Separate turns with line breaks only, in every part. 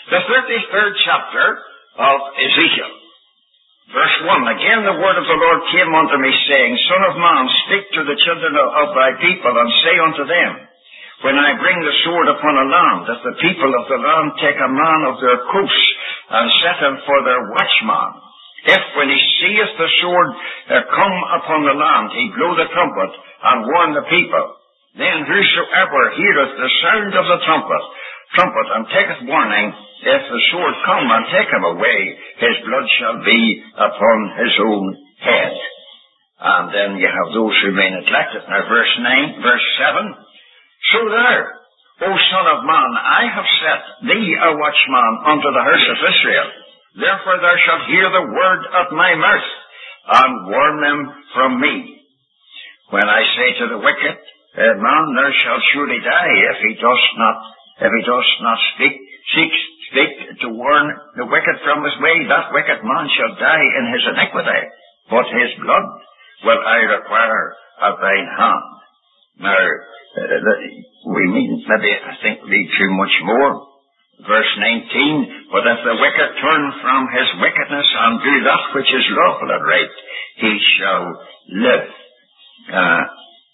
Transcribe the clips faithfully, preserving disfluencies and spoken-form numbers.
The thirty-third chapter of Ezekiel. Verse one, again the word of the Lord came unto me, saying, Son of man, speak to the children of thy people, and say unto them, when I bring the sword upon a land, that the people of the land take a man of their coast, and set him for their watchman. If, when he seeth the sword uh, come upon the land, he blow the trumpet, and warn the people, then whosoever heareth the sound of the trumpet, trumpet, and taketh warning, if the sword come and take him away, his blood shall be upon his own head. And then you have those who may neglect it. Now verse nine, verse seven, So thou, O son of man, I have set thee a watchman unto the house of Israel. Therefore thou shalt hear the word of my mouth, and warn them from me. When I say to the wicked, uh, man, thou shalt surely die, if he does not, if he does not speak, seek, speak to warn the wicked from his way, that wicked man shall die in his iniquity, but his blood will I require at thine hand. Now, uh, we need maybe, I think, read too much more. Verse nineteen, but if the wicked turn from his wickedness and do that which is lawful and right, he shall live. Uh,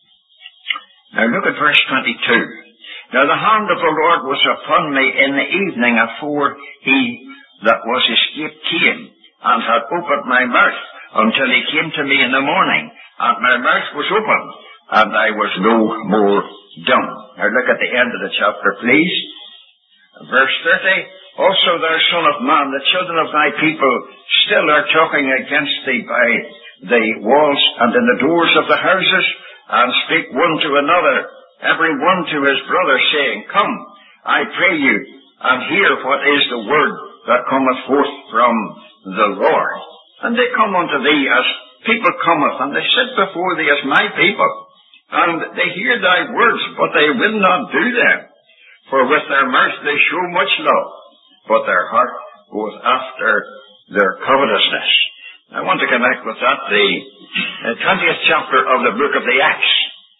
now look at verse twenty-two. Now the hand of the Lord was upon me in the evening afore he that was escaped came, and had opened my mouth until he came to me in the morning, and my mouth was open, and I was no more dumb. Now look at the end of the chapter, please. Verse thirty, Also thou son of man, the children of thy people still are talking against thee by the walls and in the doors of the houses, and speak one to another, every one to his brother, saying, Come, I pray you, and hear what is the word that cometh forth from the Lord. And they come unto thee as people cometh, and they sit before thee as my people, and they hear thy words, but they will not do them. For with their mouth they show much love, but their heart goeth after their covetousness. I want to connect with that the twentieth chapter of the book of the Acts.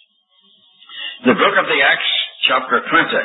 The book of the Acts, chapter twenty.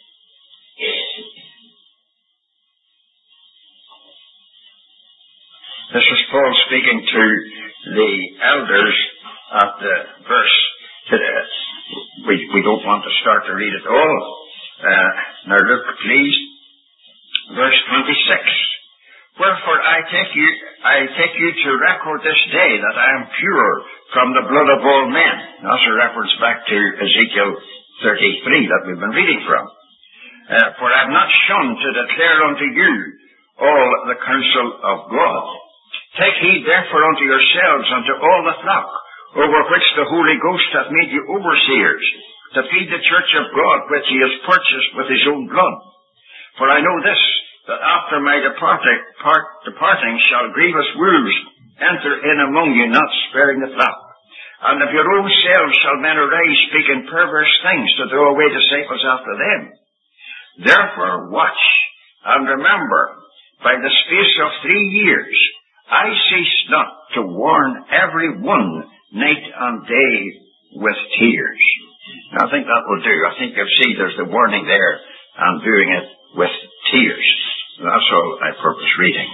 This is Paul speaking to the elders at the verse. We, we don't want to start to read it all. Uh, now look, please. Verse twenty-six. Wherefore I take you, I take you to record this day that I am pure from the blood of all men. That's a reference back to Ezekiel thirty-three that we've been reading from. Uh, for I have not shunned to declare unto you all the counsel of God. Take heed therefore unto yourselves, unto all the flock, over which the Holy Ghost hath made you overseers, to feed the church of God, which he has purchased with his own blood. For I know this, that after my departing, part, departing shall grievous wolves enter in among you, not sparing the flock. And of your own selves shall men arise, speaking perverse things, to draw away disciples after them. Therefore watch, and remember, by the space of three years, I cease not to warn every one night and day with tears. Now, I think that will do. I think you'll see there's the warning there, and doing it with tears. That's all I purpose reading.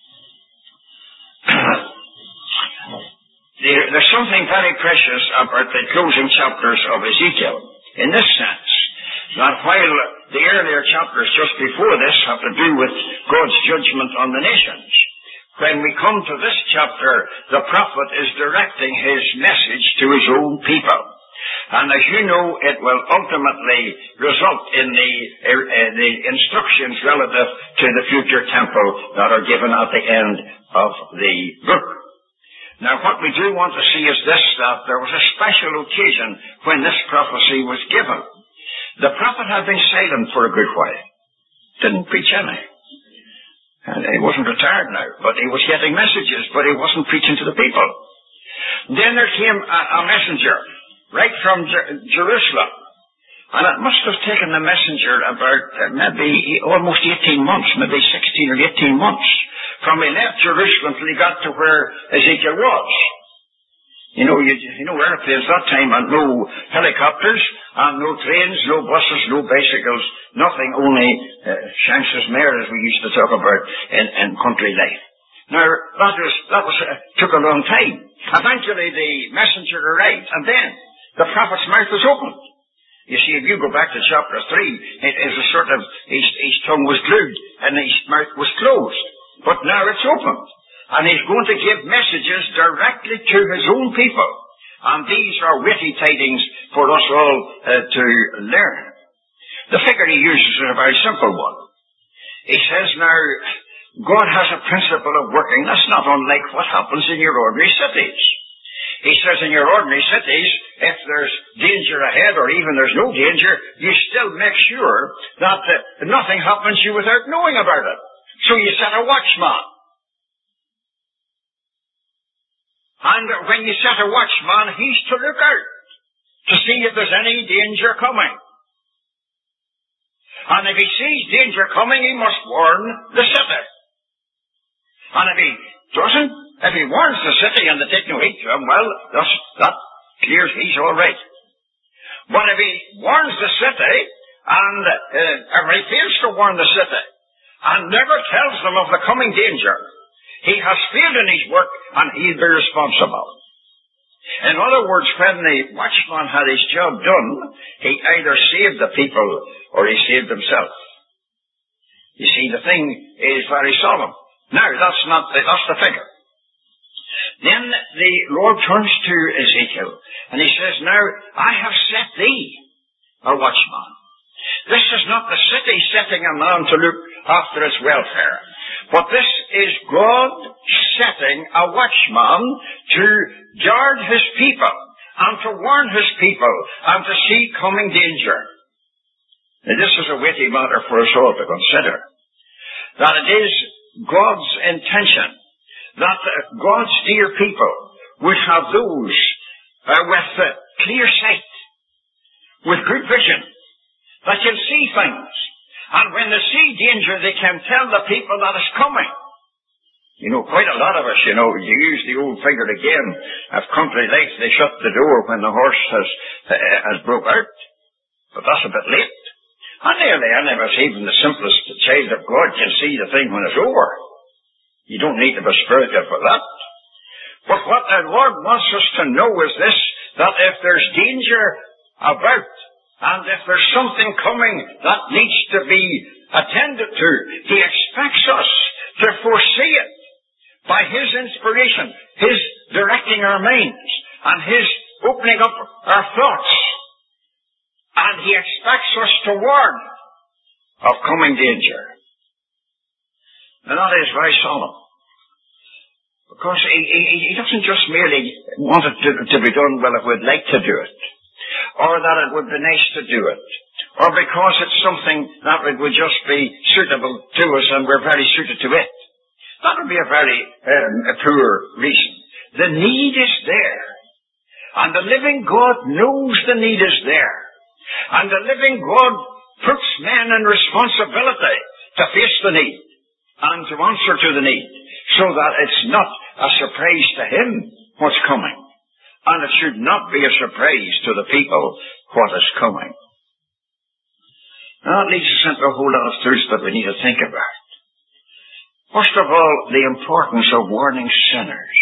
There's something very precious about the closing chapters of Ezekiel, in this sense, that while the earlier chapters just before this have to do with God's judgment on the nations, when we come to this chapter, the prophet is directing his message to his own people. And as you know, it will ultimately result in the, uh, the instructions relative to the future temple that are given at the end of the book. Now, what we do want to see is this, that there was a special occasion when this prophecy was given. The prophet had been silent for a good while. Didn't preach any. And he wasn't retired now, but he was getting messages, but he wasn't preaching to the people. Then there came a, a messenger, right from Jer- Jerusalem. And it must have taken the messenger about uh, maybe almost eighteen months, maybe sixteen or eighteen months, from he left Jerusalem till he got to where Ezekiel was. You know, you, you know, airplanes that time, and no helicopters, and no trains, no buses, no bicycles, nothing, only uh, Shanks's mare, as we used to talk about in, in country life. Now, that was, that was, uh, took a long time. Eventually the messenger arrived, and then the prophet's mouth was opened. You see, if you go back to chapter three, it is a sort of, his, his tongue was glued, and his mouth was closed. But now it's opened. And he's going to give messages directly to his own people. And these are witty tidings for us all uh, to learn. The figure he uses is a very simple one. He says, now, God has a principle of working. That's not unlike what happens in your ordinary cities. He says in your ordinary cities, if there's danger ahead or even there's no danger, you still make sure that uh, nothing happens to you without knowing about it. So you set a watchman. And when you set a watchman, he's to look out to see if there's any danger coming. And if he sees danger coming, he must warn the city. And if he doesn't, if he warns the city and they take no heed to him, well, that's, that clears he's all right. But if he warns the city, and uh, if he fails to warn the city, and never tells them of the coming danger, he has failed in his work, and he'll be responsible. In other words, when the watchman had his job done, he either saved the people or he saved himself. You see, the thing is very solemn. Now, that's not the, that's the figure. Then the Lord turns to Ezekiel, and he says, now, I have set thee a watchman. This is not the city setting a man to look after its welfare, but this is God setting a watchman to guard his people and to warn his people and to see coming danger. Now, this is a weighty matter for us all to consider. That it is God's intention that God's dear people would have those uh, with uh, clear sight, with good vision, that can see things. And when they see danger, they can tell the people that it's coming. You know, quite a lot of us, you know, you use the old figure again, of country life, they shut the door when the horse has, uh, has broke out. But that's a bit late. And nearly any of us, even the simplest child of God, can see the thing when it's over. You don't need to be spiritual for that. But what the Lord wants us to know is this, that if there's danger about, and if there's something coming that needs to be attended to, He expects us to foresee it by His inspiration, His directing our minds, and His opening up our thoughts. And He expects us to warn of coming danger. And that is very solemn. Because he, he, he doesn't just merely want it to, to be done, well, if we'd like to do it, or that it would be nice to do it, or because it's something that would just be suitable to us and we're very suited to it. That would be a very um, a poor reason. The need is there. And the living God knows the need is there. And the living God puts men in responsibility to face the need and to answer to the need, so that it's not a surprise to Him what's coming. And it should not be a surprise to the people what is coming. Now, that leads us into a whole lot of truths that we need to think about. First of all, the importance of warning sinners.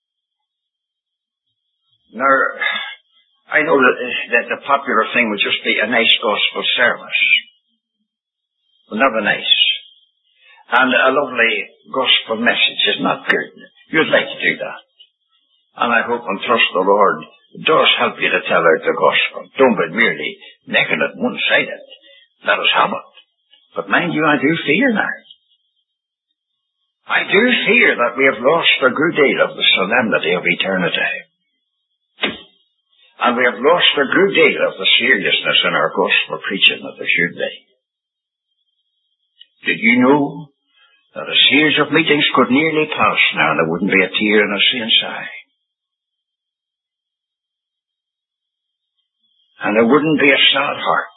Now, I know that, that the popular thing would just be a nice gospel service. Well, never nice. And a lovely gospel message is not good. You'd like to do that. And I hope and trust the Lord does help you to tell out the gospel. Don't be merely making it one-sided. Let us have it. But mind you, I do fear now. I do fear that we have lost a good deal of the solemnity of eternity. And we have lost a good deal of the seriousness in our gospel preaching that there should be. Did you know that a series of meetings could nearly pass now and there wouldn't be a tear in a saint's eye? And there wouldn't be a sad heart.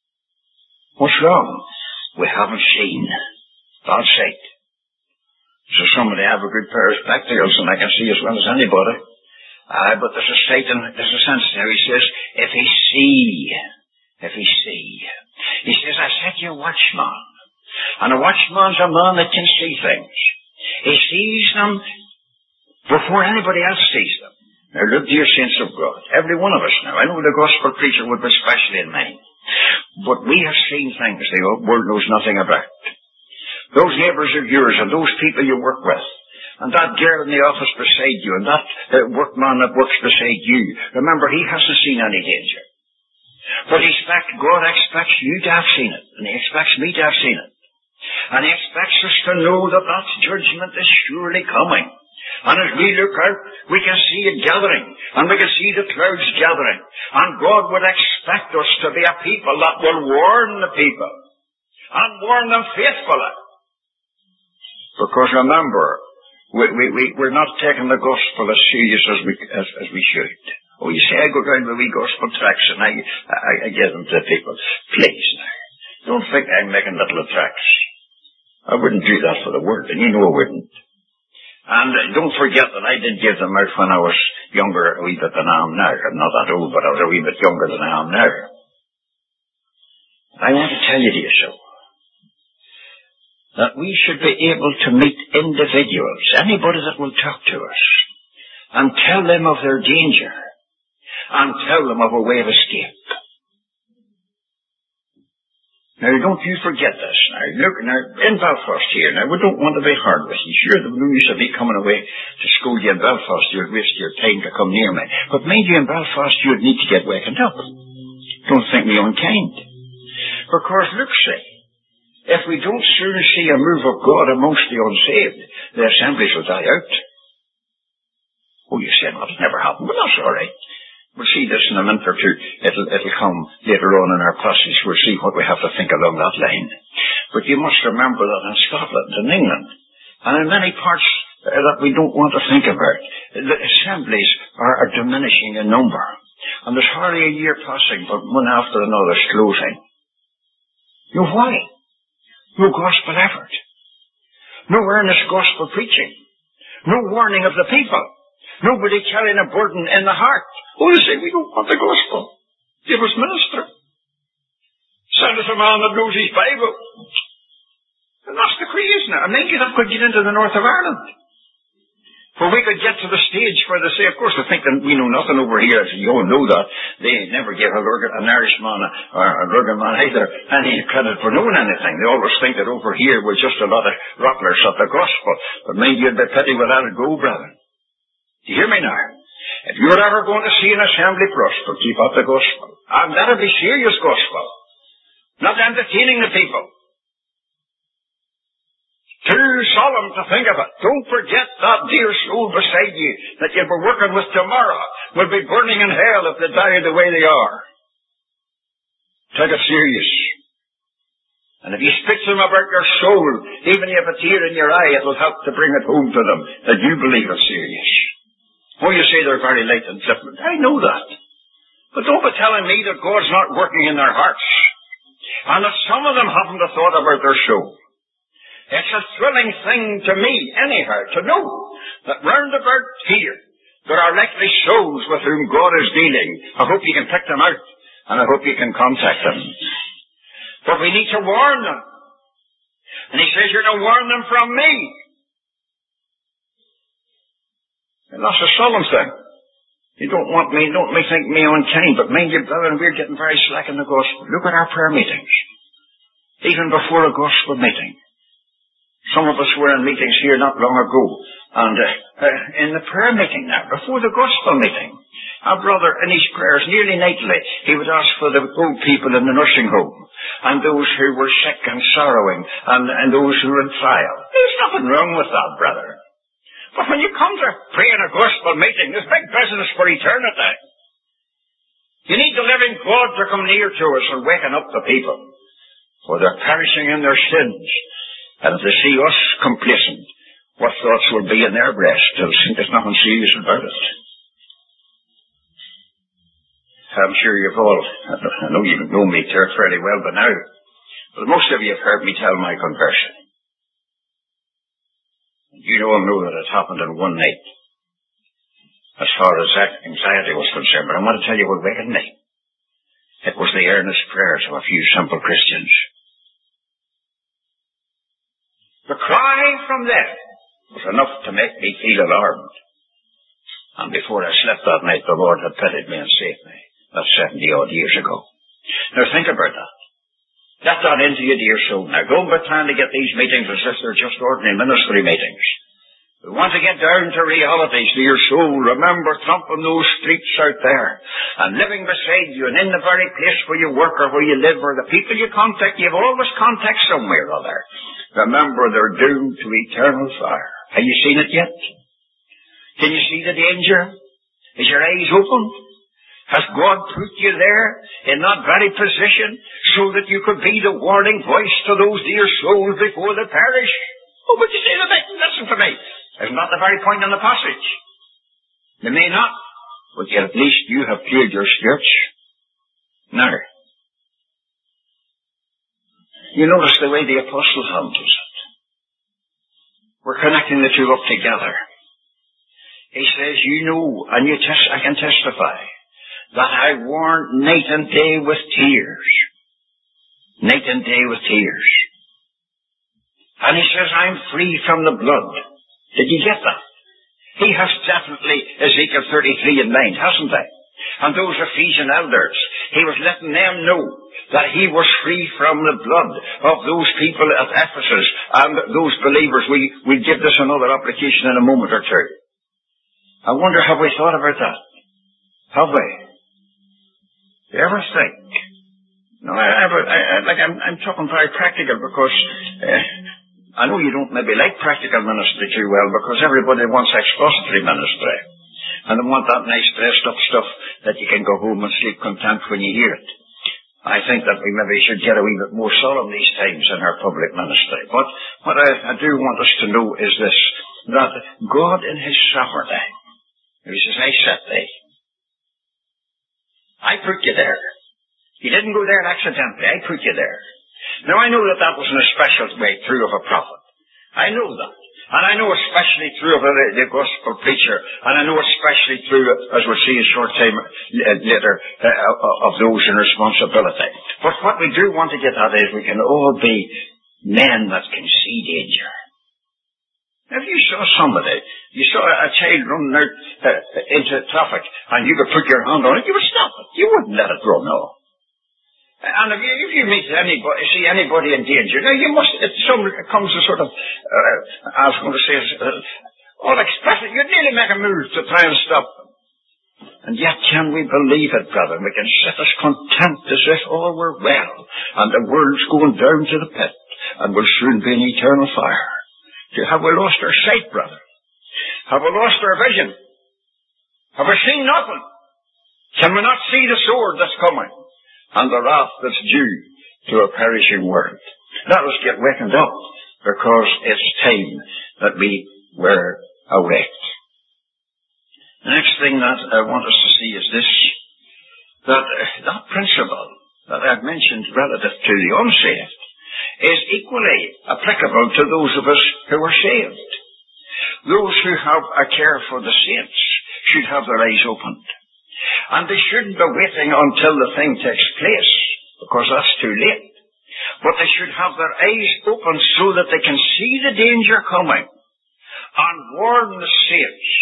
What's wrong? We haven't seen God's sight. So somebody have a good pair of spectacles and I can see as well as anybody. Ah, but there's a Satan, there's a sense there. He says, if he see, if he see. He says, I set you a watchman. And a watchman's a man that can see things. He sees them before anybody else sees them. Now look, dear saints of God, every one of us now, I know the gospel preacher would be especially in mind, but we have seen things the world knows nothing about. Those neighbours of yours and those people you work with, and that girl in the office beside you, and that uh, workman that works beside you, remember, he hasn't seen any danger. But he expects, God expects you to have seen it, and he expects me to have seen it. And he expects us to know that that judgment is surely coming. And as we look out, we can see it gathering, and we can see the clouds gathering. And God would expect us to be a people that will warn the people, and warn them faithfully. Because remember, we, we, we, we're not taking the gospel as serious as we, as, as we should. Oh, you say, I go down with wee gospel tracts and I, I, I give them to people. Please now, don't think I'm making little tracts. I wouldn't do that for the world, and you know I wouldn't. And uh, don't forget that I did give them out when I was younger a wee bit than I am now. I'm not that old, but I was a wee bit younger than I am now. I want to tell you, dear soul, that we should be able to meet individuals, anybody that will talk to us, and tell them of their danger, and tell them of a way of escape. Now, don't you forget this. Now, look, now, in Belfast here, now, we don't want to be hard with you. Sure, the news of me coming away to school you in Belfast, you'd waste your time to come near me. But mind you, in Belfast, you'd need to get wakened up. Don't think me unkind. Because, look, say, if we don't soon see a move of God amongst the unsaved, the assemblies will die out. Oh, you say, well, it'll never happen. Well, that's all right. We'll see this in a minute or two. It'll, it'll come later on in our passage. We'll see what we have to think along that line. But you must remember that in Scotland and England, and in many parts uh, that we don't want to think about, the assemblies are, are diminishing in number. And there's hardly a year passing, but one after another is closing. You know why? No gospel effort. No earnest gospel preaching. No warning of the people. Nobody carrying a burden in the heart. Oh, you say, we don't want the gospel. Give us minister. Send us a man that knows his Bible. And that's the craze now. And maybe that could get into the north of Ireland. For we could get to the stage where they say, of course, they think that we know nothing over here. You all know that. They never give a Lurgan, an Irishman or a Lurgan man either any credit for knowing anything. They always think that over here we're just a lot of rottlers of the gospel. But maybe you'd be pity we'll let it go, brother. Do you hear me now? If you're ever going to see an assembly prosper, keep up the gospel. And that'll be serious gospel. Not entertaining the people. Too solemn to think of it. Don't forget that dear soul beside you that you'll be working with tomorrow will be burning in hell if they die the way they are. Take it serious. And if you speak to them about your soul, even if you have a tear in your eye, it will help to bring it home to them that you believe it's serious. Oh, you say they're very late and flippant. I know that. But don't be telling me that God's not working in their hearts. And that some of them haven't a thought about their soul. It's a thrilling thing to me, anyhow, to know that round about here, there are likely souls with whom God is dealing. I hope you can pick them out, and I hope you can contact them. But we need to warn them. And he says you're to warn them from me. And that's a solemn thing. You don't want me, don't me think me unkind, but mind you, brother, we're getting very slack in the gospel. Look at our prayer meetings. Even before a gospel meeting. Some of us were in meetings here not long ago, and uh, uh, in the prayer meeting now, before the gospel meeting, our brother in his prayers, nearly nightly, he would ask for the old people in the nursing home, and those who were sick and sorrowing, and, and those who were in trial. There's nothing wrong with that, brother. But when you come to pray in a gospel meeting, there's big business for eternity. You need the living God to come near to us and waken up the people, for they're perishing in their sins. And if they see us complacent, what thoughts will be in their breast? They'll think there's nothing serious about it. I'm sure you've all, I know you know me fairly well by now, but most of you have heard me tell my conversion. You all know that it happened in one night, as far as that anxiety was concerned. But I want to tell you what wakened me. It was the earnest prayers of a few simple Christians. The cry from them was enough to make me feel alarmed. And before I slept that night, the Lord had pitied me and saved me. That's seventy odd years ago. Now think about that. Get that into your dear soul. Now go and trying to get these meetings as if they're just ordinary ministry meetings. We want to get down to realities to your soul. Remember trampling those streets out there and living beside you and in the very place where you work or where you live or the people you contact. You have always contact somewhere or other. Remember, they're doomed to eternal fire. Have you seen it yet? Can you see the danger? Is your eyes open? Has God put you there in that very position so that you could be the warning voice to those dear souls before they perish? Oh, but you say to me, listen to me. Isn't that the very point in the passage? They may not, but yet at least you have cleared your skirts. Now, you notice the way the apostle handles it. We're connecting the two up together. He says, you know, and you tes- I can testify, that I warn night and day with tears. Night and day with tears. And he says, I'm free from the blood. Did you get that? He has definitely Ezekiel thirty-three in mind, hasn't he? And those Ephesian elders, he was letting them know that he was free from the blood of those people at Ephesus and those believers. We, we'll give this another application in a moment or two. I wonder, have we thought about that? Have we? Do you ever think? No, I, I, I, like I'm, I'm talking very practical because uh, I know you don't maybe like practical ministry too well because everybody wants expository ministry. And they want that nice dressed up stuff that you can go home and sleep content when you hear it. I think that we maybe should get a wee bit more solemn these times in our public ministry. But what I, I do want us to know is this, that God in His sovereignty, He says, I set thee. I put you there. You didn't go there accidentally. I put you there. Now I know that that wasn't a special way through of a prophet. I know that. And I know especially through of the, the gospel preacher. And I know especially through, as we'll see a short time later, uh, of those in responsibility. But what we do want to get at is we can all be men that can see danger. If you saw somebody, you saw a child running out uh, into traffic, and you could put your hand on it, you would stop it. You wouldn't let it run off. And if you, if you meet anybody, see anybody in danger, now you must, it, some, it comes to sort of, uh, I was going to say, uh, all expressive, you'd nearly make a move to try and stop them. And yet can we believe it, brother? We can sit as content as if all were well, and the world's going down to the pit, and will soon be in eternal fire. Have we lost our sight, brother? Have we lost our vision? Have we seen nothing? Can we not see the sword that's coming? And the wrath that's due to a perishing world. Let us get wakened up, because it's time that we were awake. The next thing that I want us to see is this, that uh, that principle that I've mentioned relative to the unsaved is equally applicable to those of us who are saved. Those who have a care for the saints should have their eyes opened. And they shouldn't be waiting until the thing takes place, because that's too late. But they should have their eyes open so that they can see the danger coming and warn the saints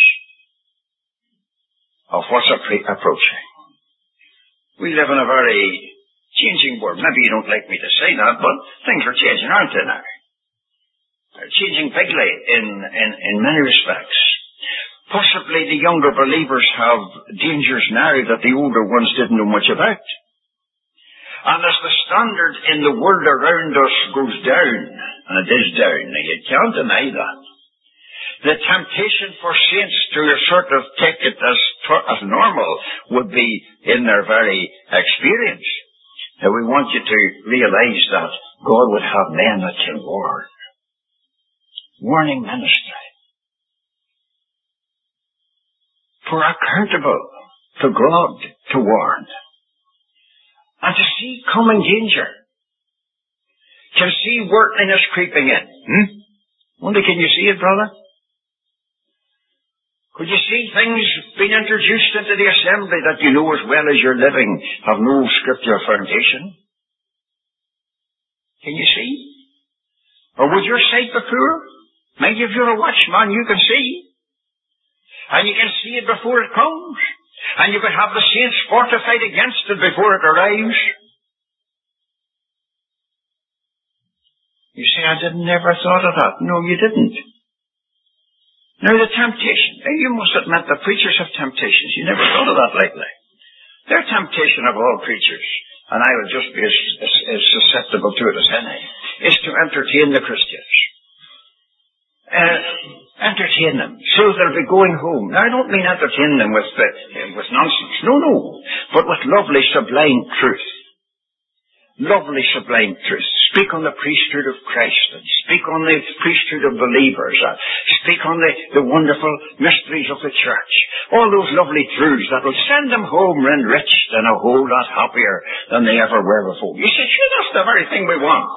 of what's approaching. We live in a very changing world. Maybe you don't like me to say that, but things are changing, aren't they now? They're changing bigly in, in, in many respects. Possibly the younger believers have dangers now that the older ones didn't know much about. And as the standard in the world around us goes down, and it is down, you can't deny that, the temptation for saints to sort of take it as, as normal would be in their very experience. Now we want you to realize that God would have men that can warn. Warning ministry. For accountable to God to warn. And to see coming danger. Can see worldliness creeping in. Hmm? Wonder, can you see it, brother? Could you see things being introduced into the assembly that you know as well as you're living have no scriptural foundation? Can you see? Or would your sight be poor? Maybe if you're a watchman, you can see. And you can see it before it comes. And you can have the saints fortified against it before it arrives. You say, I didn't never thought of that. No, you didn't. Now the temptation. You must admit that preachers have temptations. You never thought of that lately. Their temptation of all preachers, and I would just be as, as, as susceptible to it as any, is to entertain the Christians. Uh, entertain them. So they'll be going home. Now I don't mean entertain them with, uh, with nonsense. No, no. But with lovely sublime truth. Lovely sublime truth. Speak on the priesthood of Christ, and speak on the priesthood of believers, and speak on the, the wonderful mysteries of the church. All those lovely truths that will send them home enriched and a whole lot happier than they ever were before. You say, sure, that's the very thing we want.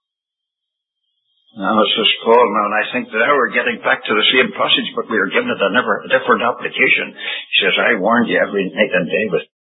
Now, says Paul, now, and I think that now we're getting back to the same passage, but we are giving it a, never, a different application. He says, I warned you every night and day with.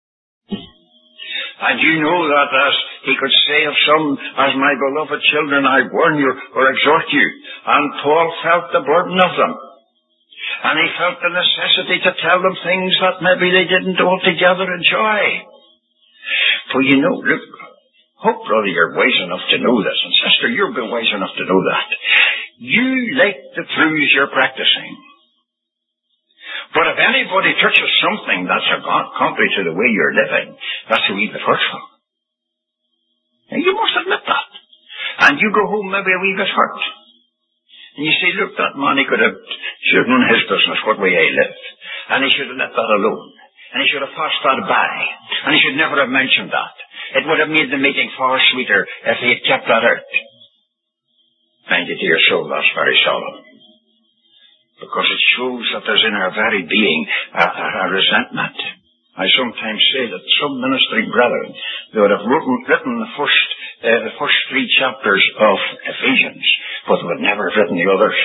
And you know that as he could say of some, as my beloved children, I warn you or exhort you. And Paul felt the burden of them. And he felt the necessity to tell them things that maybe they didn't altogether enjoy. For you know, look, hope, brother, you're wise enough to know this. And sister, you've been wise enough to know that. You like the truths you're practicing. But if anybody touches something that's contrary to the way you're living, that's a wee bit hurtful. And you must admit that. And you go home maybe a wee bit hurt. And you say, look, that man, he could have, should have known his business, what way he lived. And he should have let that alone. And he should have passed that by. And he should never have mentioned that. It would have made the meeting far sweeter if he had kept that out. Mind you, dear soul, that's very solemn. Because it shows that there's in our very being a, a, a resentment. I sometimes say that some ministering brethren, they would have written, written the first uh, the first three chapters of Ephesians, but they would never have written the others.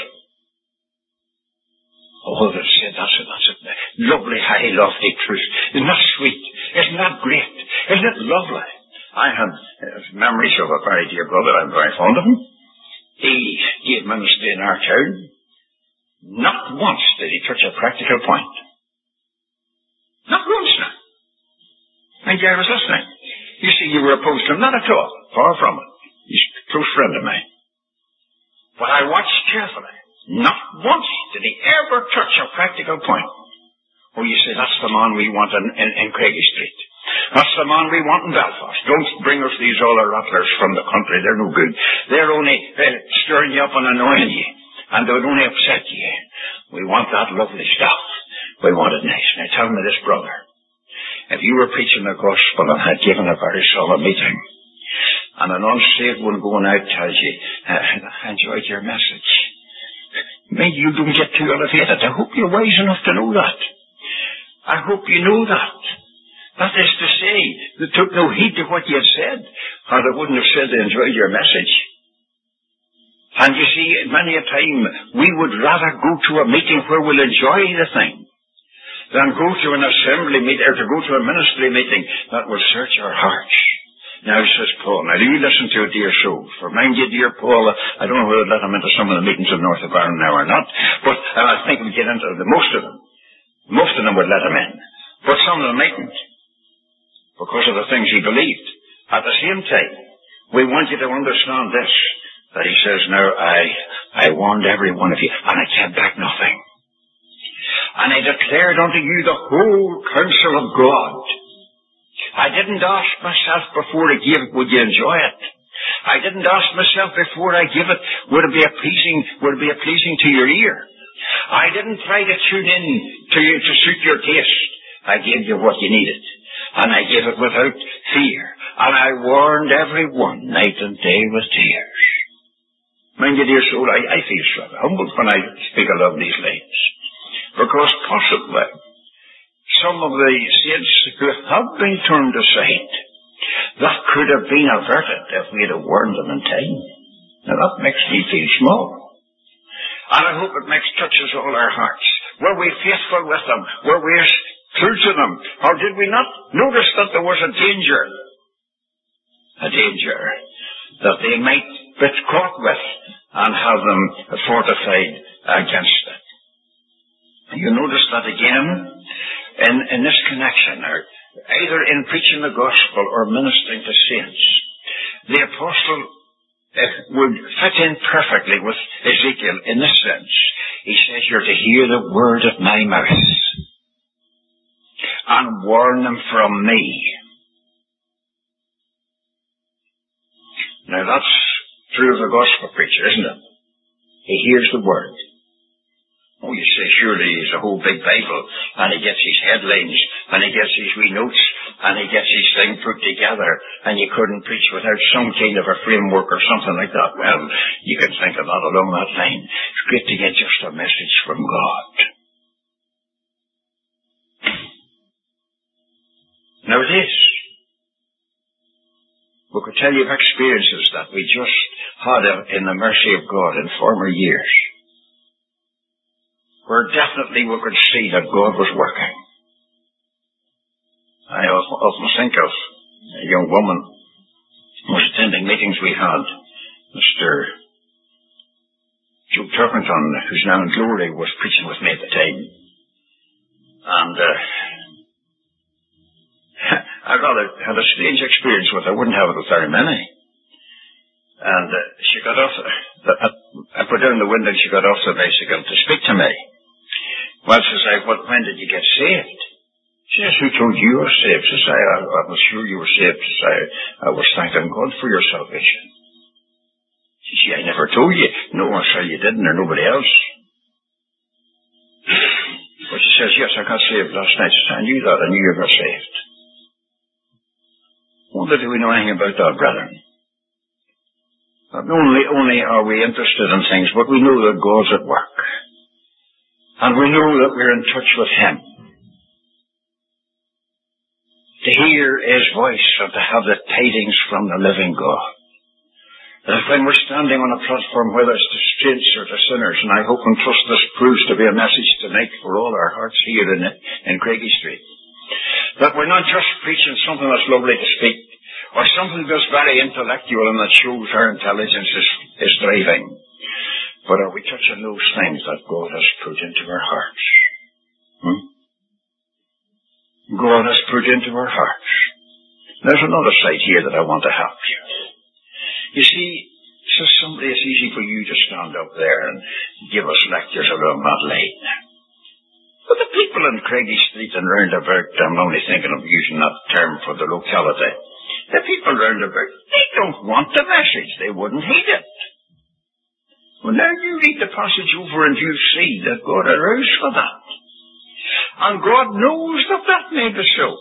Oh, they said, that's a, that's a lovely, high, lofty truth. Isn't that sweet? Isn't that great? Isn't it lovely? I have uh, memories of a very dear brother. I'm very fond of him. He gave ministry in our town. Not once did he touch a practical point. Not once now. And I was listening. You see, you were opposed to him. Not at all. Far from it. He's a close friend of mine. But I watched carefully. Not once did he ever touch a practical point. Oh, you say, that's the man we want in, in, in Craigie Street. That's the man we want in Belfast. Don't bring us these other rattlers from the country. They're no good. They're only uh, stirring you up and annoying you. And they would only upset you. We want that lovely stuff. We want it nice. Now tell me this, brother. If you were preaching the gospel and had given a very solemn meeting, and an unsaved one going out tells you, uh, I enjoyed your message. Maybe you don't get too elevated. I hope you're wise enough to know that. I hope you know that. That is to say, they took no heed to what you had said, or they wouldn't have said they enjoyed your message. And you see, many a time, we would rather go to a meeting where we'll enjoy the thing than go to an assembly meeting, or to go to a ministry meeting that will search our hearts. Now, says Paul, now you listen to it, dear soul. For mind you, dear Paul, I don't know whether to let him into some of the meetings in North of Ireland now or not, but and I think we'd get into the most of them. Most of them would let him in. But some of them mightn't, because of the things he believed. At the same time, we want you to understand this, that he says, now, I, I warned every one of you, and I kept back nothing. And I declared unto you the whole counsel of God. I didn't ask myself before I gave it, would you enjoy it? I didn't ask myself before I give it, would it be a pleasing, would it be a pleasing to your ear? I didn't try to tune in to you to suit your taste. I gave you what you needed. And I gave it without fear. And I warned every one night and day with tears. Mind you, dear soul, I, I feel so humbled when I speak aloud these lines. Because possibly some of the saints who have been turned aside, that could have been averted if we had warned them in time. Now that makes me feel small. And I hope it makes touches all our hearts. Were we faithful with them? Were we true to them? Or did we not notice that there was a danger? A danger that they might be caught with and have them fortified against it. You notice that again in, in this connection, or either in preaching the gospel or ministering to saints. The apostle uh, would fit in perfectly with Ezekiel in this sense. He says, you're to hear the word of my mouth and warn them from me. Now that's true of the gospel preacher, isn't it? He hears the word. Oh, you say, surely he's a whole big Bible, and he gets his headlines, and he gets his wee notes, and he gets his thing put together, and you couldn't preach without some kind of a framework or something like that. Well, you can think of that along that line. It's great to get just a message from God. Now it is. We could tell you of experiences that we just had in the mercy of God in former years, where definitely we could see that God was working. I often think of a young woman who was attending meetings we had. Mister Joe Turpington, who's now in glory, was preaching with me at the time. And uh, I rather had a strange experience with her. I wouldn't have it with very many. And uh, she got off, uh, I put down the window and she got off the bicycle to speak to me. Well, says I, well, when did you get saved? She says, who told you you were saved? Says I, I, I was sure you were saved. Says I, I was thanking God for your salvation. She says, I never told you. No one said you didn't, or nobody else. But she says, yes, I got saved last night. Says, I knew that. I knew you got saved. Wonder do we know anything about that, brethren? Not only, only are we interested in things, but we know that God's at work. And we know that we're in touch with Him. To hear His voice and to have the tidings from the living God. That when we're standing on a platform, whether it's to saints or to sinners, and I hope and trust this proves to be a message tonight for all our hearts here in, in Craigie Street, that we're not just preaching something that's lovely to speak, or something that's very intellectual and that shows our intelligence is, is thriving. But are we touching those things that God has put into our hearts? Hmm? God has put into our hearts. There's another side here that I want to help you. You see, so somebody, it's easy for you to stand up there and give us lectures along that line. But the people in Craigie Street and round about, I'm only thinking of using that term for the locality, the people round about, they don't want the message. They wouldn't heed it. Well, now you read the passage over and you see that God aroused for that. And God knows that that may be so.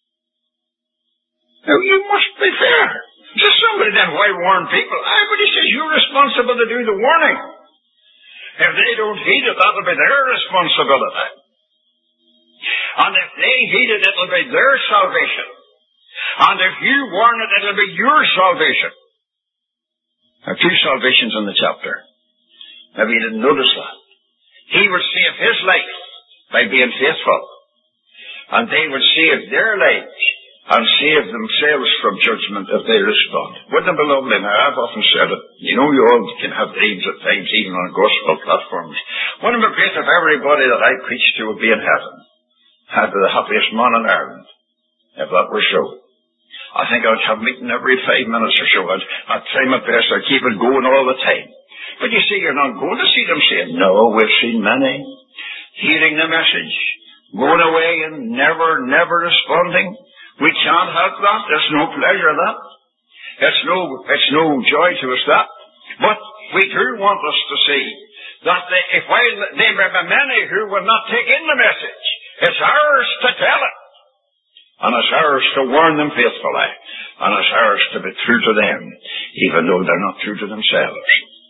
Now, you must be fair. So somebody then, why warn people? Everybody says you're responsible to do the warning. If they don't heed it, that'll be their responsibility. And if they heed it, it'll be their salvation. And if you warn it, it'll be your salvation. There are two salvations in the chapter. Maybe you didn't notice that. He would save his life by being faithful. And they would save their lives and save themselves from judgment if they respond. Wouldn't it be lovely? Now, I've often said it. You know, you all can have dreams at times, even on gospel platforms. Wouldn't it be great if everybody that I preach to would be in heaven? I'd be the happiest man in Ireland, if that were so. I think I'd have a meeting every five minutes or so. I'd, I'd try my best. I'd keep it going all the time. But you see, you're not going to see them saying, no, we've seen many. Hearing the message. Going away and never, never responding. We can't have that. There's no pleasure in that. It's no, it's no joy to us that. But we do want us to see that they, if while there may be many who will not take in the message, it's ours to tell it. And it's ours to warn them faithfully. And it's ours to be true to them, even though they're not true to themselves.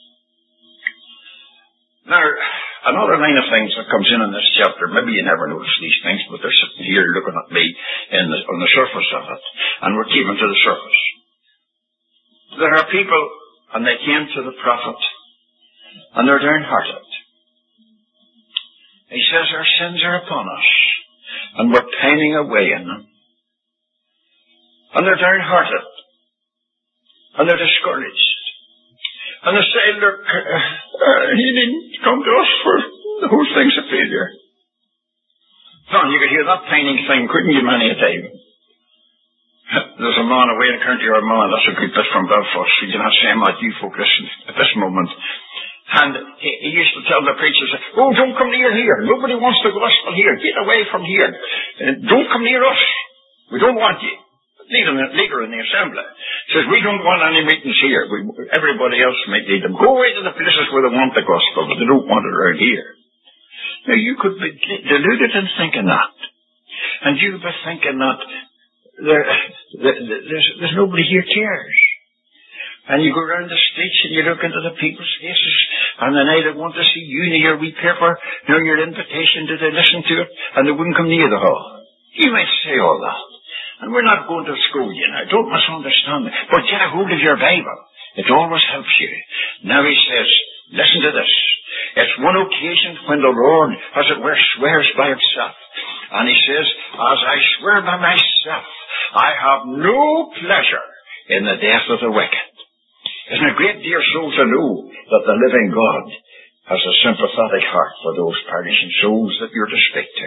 Now, another line of things that comes in in this chapter, maybe you never notice these things, but they're sitting here looking at me in the, on the surface of it, and we're keeping to the surface. There are people, and they came to the prophet, and they're downhearted. He says our sins are upon us, and we're pining away in them. And they're downhearted, and they're discouraged. And they say, look, uh, uh, he needn't come to us, for the whole thing's a failure. John, you could hear that pining thing, couldn't you, many a time? There's a man away in County Armagh, that's a good bit from Belfast, so you're not saying that, you folk listen at this moment. And he, he used to tell the preachers, oh, don't come near here. Nobody wants the gospel here. Get away from here. Uh, don't come near us. We don't want you. Leader, leader in the assembly says, we don't want any meetings here. We, everybody else might need them. Go away to the places where they want the gospel, but they don't want it around here. Now, you could be deluded in thinking that. And you'd be thinking that there, there, there's, there's nobody here cares. And you go around the streets and you look into the people's faces, and they neither want to see you nor your wee paper, nor your invitation to they listen to it, and they wouldn't come near the hall. You might say all that. And we're not going to school you now. Don't misunderstand me. But get a hold of your Bible. It always helps you. Now he says, listen to this. It's one occasion when the Lord, as it were, swears by himself. And he says, as I swear by myself, I have no pleasure in the death of the wicked. Isn't it great, dear soul, to know that the living God has a sympathetic heart for those perishing souls that you're to speak to?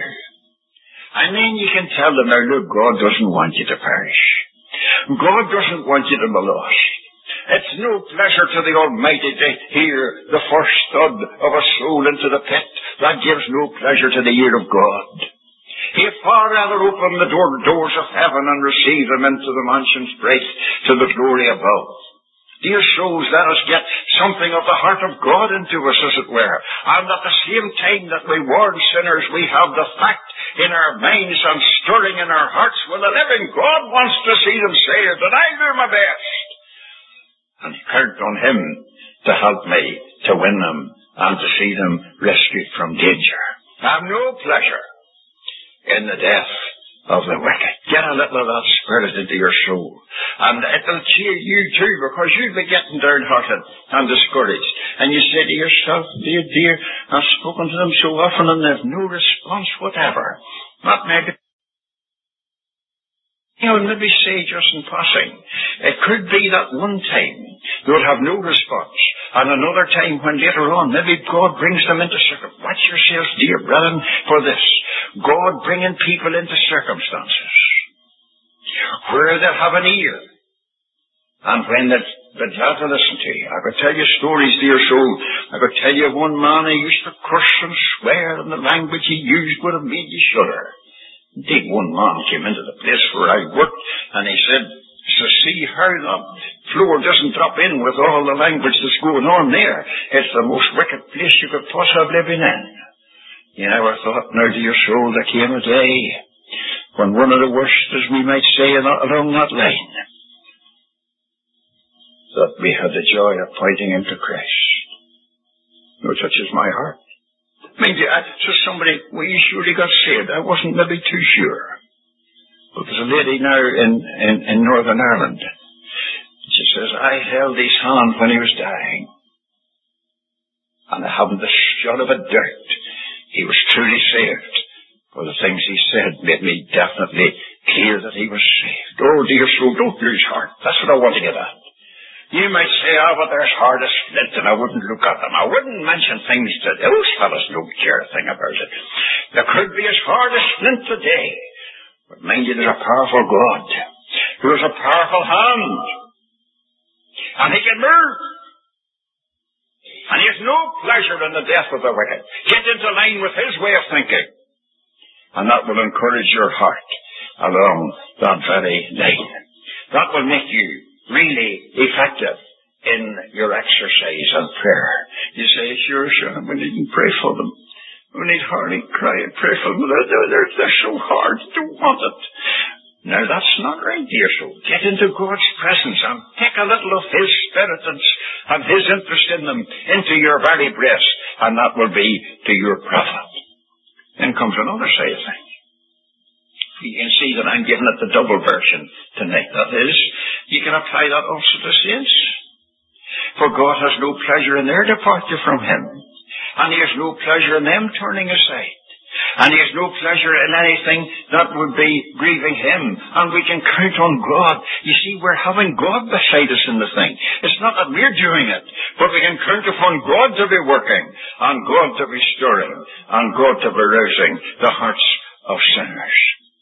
And then you can tell them, now look, God doesn't want you to perish. God doesn't want you to be lost. It's no pleasure to the Almighty to hear the first thud of a soul into the pit. That gives no pleasure to the ear of God. He'd far rather open the door, doors of heaven and receive them into the mansions bright to the glory above. Dear souls, let us get something of the heart of God into us, as it were. And at the same time that we warn sinners, we have the fact in our minds and stirring in our hearts, well, the living God wants to see them saved, and I'll do my best. And count on him to help me to win them and to see them rescued from danger. I have no pleasure in the death of the wicked. Get a little of that spirit into your soul. And it'll cheer you too, because you'll be getting downhearted and discouraged. And you say to yourself, dear, dear, I've spoken to them so often and they've no response whatever. Not maybe. You know, maybe say just in passing, it could be that one time they would have no response, and another time when later on maybe God brings them into circumstances. Watch yourselves, dear brethren, for this. God bringing people into circumstances where they'll have an ear, and when they'll be glad to listen to you. I could tell you stories, dear soul. I could tell you of one man who used to curse and swear, and the language he used would have made you shudder. Indeed, one man came into the place where I worked, and he said, so see how that floor doesn't drop in with all the language that's going on there. It's the most wicked place you could possibly be in. You never thought, now to your soul, there came a day when one of the worst, as we might say, along that line, that we had the joy of pointing him to Christ. No, it touches my heart. Mind you, so somebody, well, you surely got saved. I wasn't maybe too sure. But there's a lady now in, in, in Northern Ireland. She says, I held his hand when he was dying. And I haven't the shot of a doubt he was truly saved. For the things he said made me definitely clear that he was saved. Oh, dear soul, don't lose heart. That's what I want to get at. You might say, oh, but there's hard as flint, and I wouldn't look at them. I wouldn't mention things that those fellows don't care a thing about it. There could be as hard as flint today. But mind you, there's a powerful God. There's a powerful hand. And he can move. And he has no pleasure in the death of the wicked. Get into line with his way of thinking. And that will encourage your heart along that very line. That will make you really effective in your exercise and prayer. You say, sure, sure, we needn't pray for them. We need hardly cry and pray for them. They're, they're, they're so hard. You don't want it. Now, that's not right, dear soul. Get into God's presence and take a little of his spirit and, and his interest in them into your very breast, and that will be to your profit. Then comes another side of things. You can see that I'm giving it the double version tonight. That is, you can apply that also to saints. For God has no pleasure in their departure from him. And he has no pleasure in them turning aside. And He has no pleasure in anything that would be grieving Him. And we can count on God. You see, we're having God beside us in the thing. It's not that we're doing it, but we can count upon God to be working, and God to be stirring, and God to be rousing the hearts of sinners.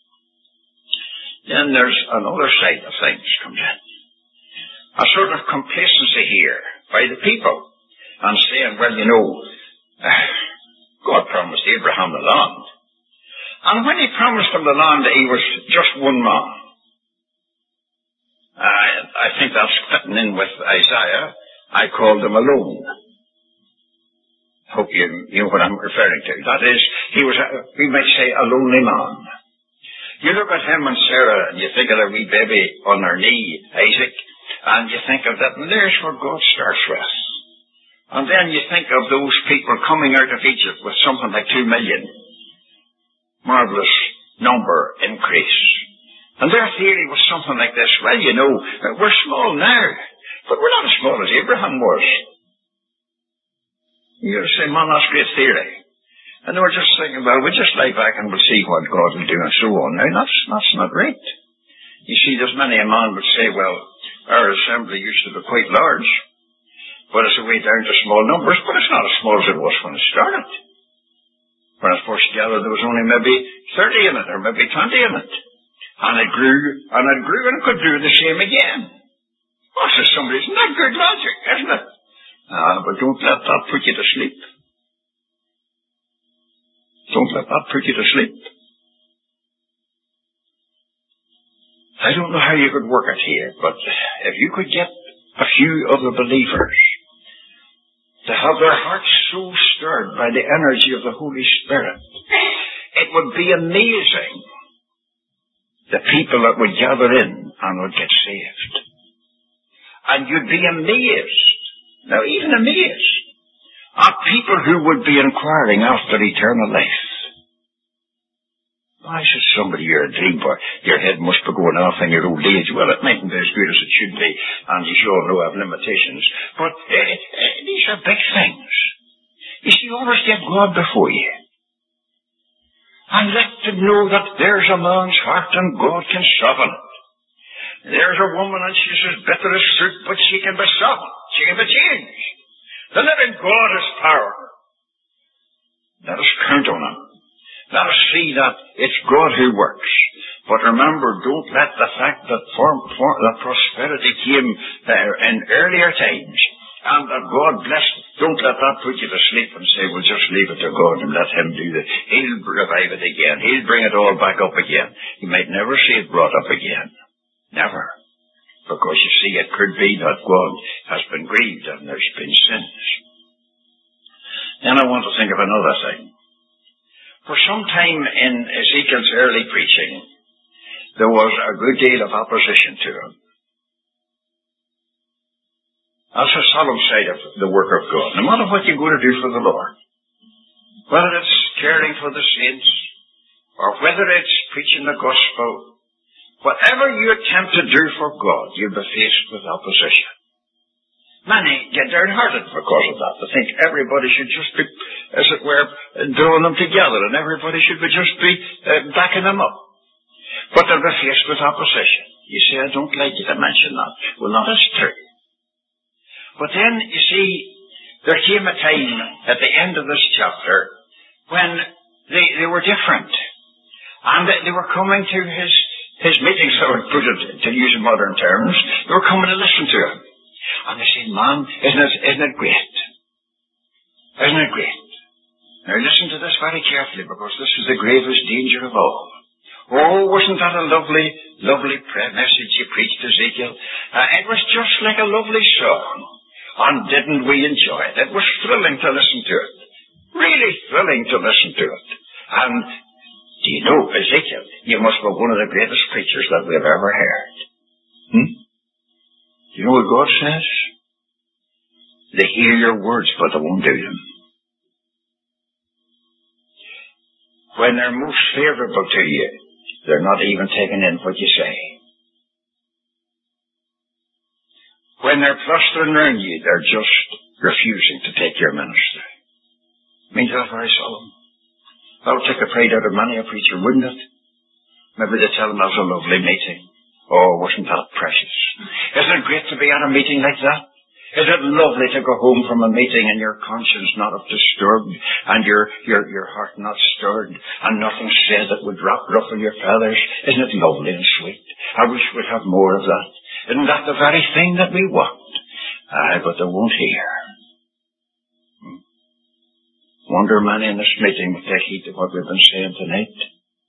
Then there's another side of things comes in. A sort of complacency here by the people, and saying, well, you know, God promised Abraham the land. And when He promised him the land, he was just one man. Uh, I think that's fitting in with Isaiah. I called him alone. Hope you, you know what I'm referring to. That is, he was, a, we might say, a lonely man. You look at him and Sarah, and you think of their wee baby on her knee, Isaac, and you think of that, and there's where God starts with. And then you think of those people coming out of Egypt with something like two million. Marvelous number increase. And their theory was something like this. Well, you know, we're small now, but we're not as small as Abraham was. You're going to say, man, that's great theory. And they were just thinking, well, we'll just lie back and we'll see what God will do and so on. Now, that's, that's not right. You see, there's many a man would say, well, our assembly used to be quite large, but it's a way down to small numbers, but it's not as small as it was when it started. When it first gathered, there was only maybe thirty in it, or maybe twenty in it. And it grew, and it grew, and it could do the same again. Oh, so somebody, isn't that good logic, isn't it? Ah, but don't let that put you to sleep. Don't let that put you to sleep. I don't know how you could work it here, but if you could get a few other believers to have their hearts so stirred by the energy of the Holy Spirit, it would be amazing the people that would gather in and would get saved. And you'd be amazed, now even amazed, at people who would be inquiring after eternal life. Why should somebody, you're a dream boy, your head must be going off in your old age? Well, it mightn't be as good as it should be, and you sure know have limitations. But uh, uh, these are big things. You see, always get God before you. And let them know that there's a man's heart and God can soften it. There's a woman and she's as bitter as fruit, but she can be softened. She can be changed. The living God is power. Let us count on Him. Let us see that it's God who works. But remember, don't let the fact that, form, form, that prosperity came there in earlier times and that God blessed, don't let that put you to sleep and say, well, just leave it to God and let Him do that. He'll revive it again. He'll bring it all back up again. You might never see it brought up again. Never. Because you see, it could be that God has been grieved and there's been sins. Then I want to think of another thing. For some time in Ezekiel's early preaching, there was a good deal of opposition to him. That's a solemn side of the work of God. No matter what you're going to do for the Lord, whether it's caring for the saints, or whether it's preaching the gospel, whatever you attempt to do for God, you'll be faced with opposition. Many get downhearted because of that. They think everybody should just be, as it were, drawing them together, and everybody should be just be uh, backing them up. But they'll be faced with opposition. You say, I don't like you to mention that. Well, that is true. But then, you see, there came a time at the end of this chapter when they, they were different. And they, they were coming to his, his meetings, so I would put it, to use modern terms. They were coming to listen to him. And they said, man, isn't it, isn't it great? Isn't it great? Now listen to this very carefully, because this is the gravest danger of all. Oh, wasn't that a lovely, lovely message you preached, Ezekiel? Uh, it was just like a lovely song. And didn't we enjoy it? It was thrilling to listen to it. Really thrilling to listen to it. And do you know, Ezekiel, you must be one of the greatest preachers that we've ever heard. Hmm? Do you know what God says? They hear your words, but they won't do them. When they're most favorable to you, they're not even taking in what you say. When they're clustering around you, they're just refusing to take your ministry. Means that very solemn. That would take the pride out of many a preacher, wouldn't it? Maybe they tell them that was a lovely meeting. Oh, wasn't that precious? Isn't it great to be at a meeting like that? Is it lovely to go home from a meeting and your conscience not disturbed and your, your, your heart not stirred and nothing said that would rock, ruffle your feathers? Isn't it lovely and sweet? I wish we'd have more of that. Isn't that the very thing that we want? Aye, but they won't hear. Hmm. Wonder many in this meeting will take heed to what we've been saying tonight.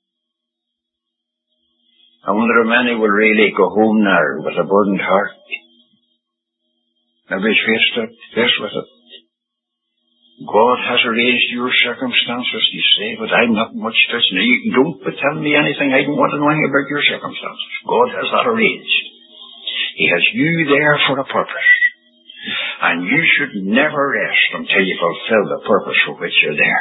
I wonder if many will really go home now with a burdened heart. Maybe faced it, faced with it. God has arranged your circumstances, you say, but I'm not much to know. You don't tell me anything. I don't want to know anything about your circumstances. God has that arranged. He has you there for a purpose. And you should never rest until you fulfill the purpose for which you're there.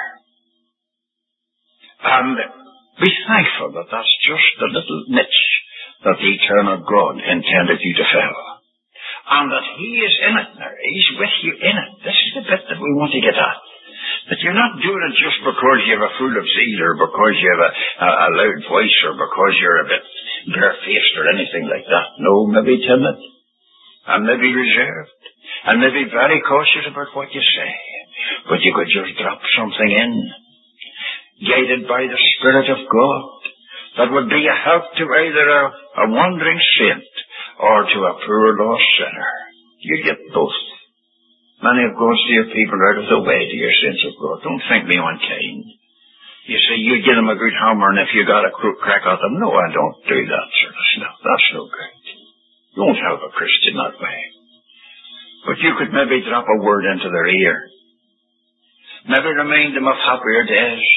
And be thankful that that's just the little niche that the eternal God intended you to fill. And that He is in it now. He's with you in it. This is the bit that we want to get at. That you're not doing it just because you have a full of zeal or because you have a, a, a loud voice or because you're a bit barefaced or anything like that. No, maybe timid. And maybe reserved. And maybe very cautious about what you say. But you could just drop something in. Guided by the Spirit of God. That would be a help to either a, a wandering saint or to a poor lost sinner. You get both. Many of God's dear people out of the way to your sense of God. Don't think me unkind. You say you give them a good hammer and if you got a crook crack at them. No, I don't do that sort of stuff. That's no good. You won't help a Christian that way. But you could maybe drop a word into their ear. Maybe remind them of happier days.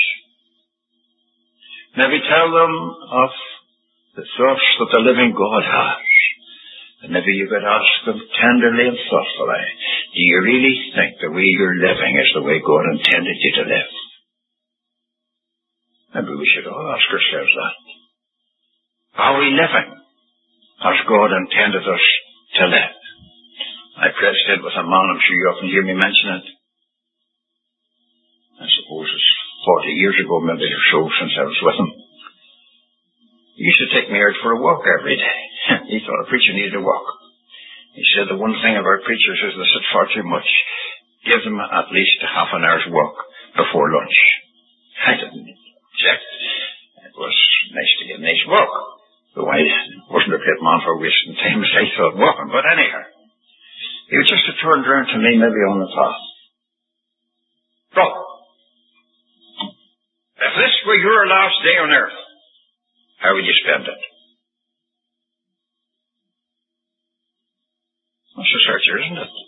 Maybe tell them of the thoughts that the living God has. And maybe you could ask them tenderly and thoughtfully, do you really think the way you're living is the way God intended you to live? Maybe we should all ask ourselves that. Are we living as God intended us to live? I preached it with a man, I'm sure you often hear me mention it. I suppose it's forty years ago, maybe or so, since I was with him. He used to take me out for a walk every day. He thought a preacher needed a walk. He said the one thing about preachers is they sit far too much. Give them at least a half an hour's walk before lunch. I didn't object. It was nice to get a nice walk. Though I wasn't a great man for wasting time as I thought walking. But anyhow, he would just have turned around to me maybe on the path. Brother, if this were your last day on earth, how would you spend it? That's a searcher, isn't it?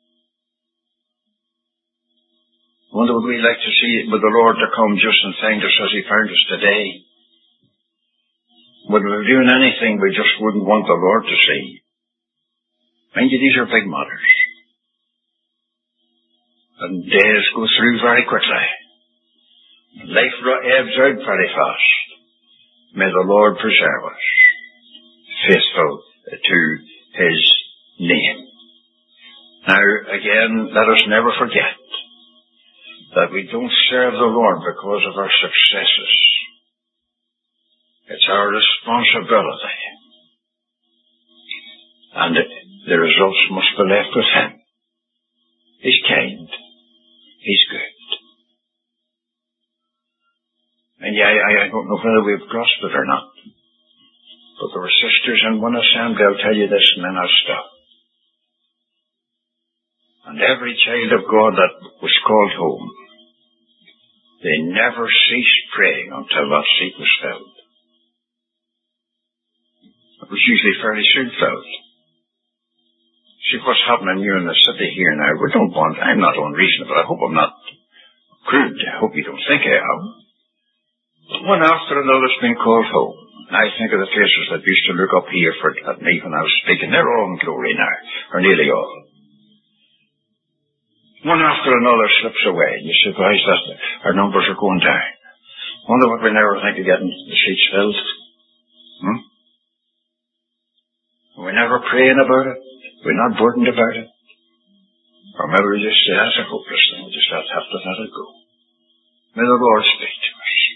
I wonder would we like to see with the Lord to come just and find us as He found us today? Would we be doing anything we just wouldn't want the Lord to see? Mind you, these are big matters. And days go through very quickly. Life ebbs out very fast. May the Lord preserve us, faithful to His name. Now, again, let us never forget that we don't serve the Lord because of our successes. It's our responsibility. And the results must be left with Him. He's kind. He's good. And yeah, I, I don't know whether we've grasped it or not. But there were sisters in one assembly, I'll tell you this and then I'll stop. And every child of God that was called home, they never ceased praying until that seat was filled. It was usually fairly soon filled. See what's happening here in the city here now. We don't want, I'm not unreasonable. I hope I'm not crude. I hope you don't think I am. But one after another's been called home. I think of the faces that used to look up here for, at me when I was speaking. They're all in glory now, or nearly all. One after another slips away, and you say, why is that? Our numbers are going down. Wonder what we never think of getting the seats filled. Hmm? Are we never praying about it? We're not burdened about it? Or maybe we just say, that's a hopeless thing. We just have to let it go. May the Lord speak to us.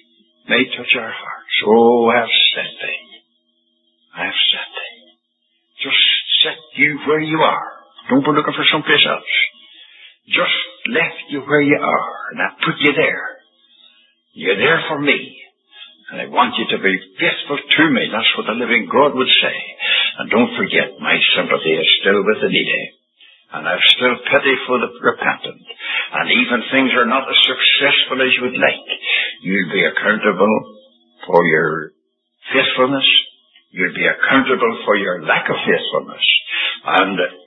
may touch our hearts. Oh, I have sent thee. I have sent thee. Just set you where you are. Don't go looking for someplace else. Just left you where you are, and I put you there. You're there for me. And I want you to be faithful to me. That's what the living God would say. And don't forget, my sympathy is still with the needy. And I've still pity for the repentant. And even things are not as successful as you would like, you'll be accountable for your faithfulness. You'll be accountable for your lack of faithfulness. And